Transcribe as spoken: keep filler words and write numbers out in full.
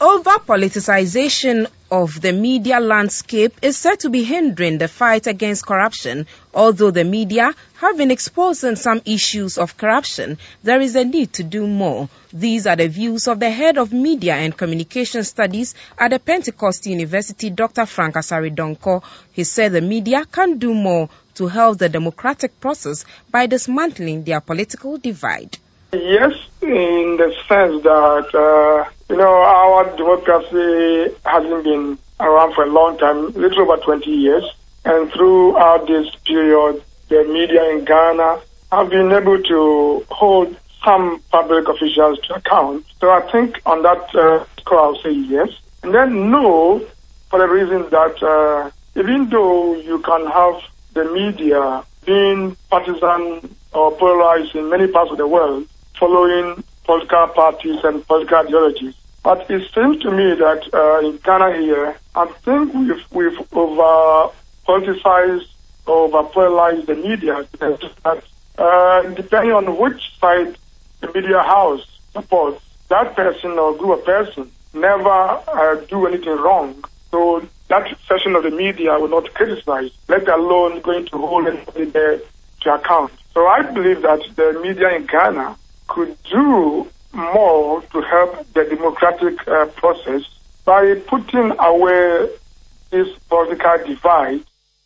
Over-politicization of the media landscape is said to be hindering the fight against corruption. Although the media have been exposing some issues of corruption, there is a need to do more. These are the views of the head of Media and Communication Studies at the Pentecost University, Doctor Frank Asare-Donkor. He said the media can do more to help the democratic process by dismantling their political divide. Yes, in the sense that, uh, you know, our democracy hasn't been around for a long time, a little over twenty years. And throughout this period, the media in Ghana have been able to hold some public officials to account. So I think on that uh, score, I'll say yes. And then no, for the reason that uh, even though you can have the media being partisan or polarized in many parts of the world, following political parties and political ideologies. But it seems to me that uh, in Ghana here, I think we've, we've over-politicized or over-polarized the media. That, uh, depending on which side the media house supports, that person or group of persons never uh, do anything wrong. So that section of the media will not criticize, let alone going to hold anybody there to account. So I believe that the media in Ghana could do more to help the democratic uh, process by putting away this political divide